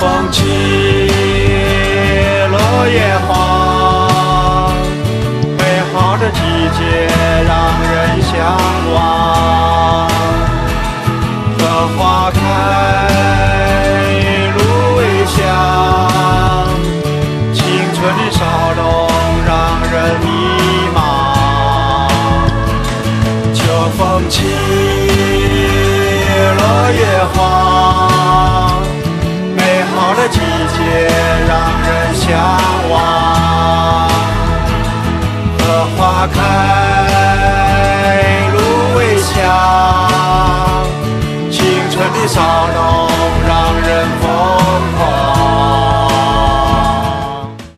风起，落叶黄，美好的季节让人向往。荷花开，芦苇香，青春的笑容让人迷茫。秋风起，落叶黄。的季节让人向往，荷花开，芦苇香，青春的少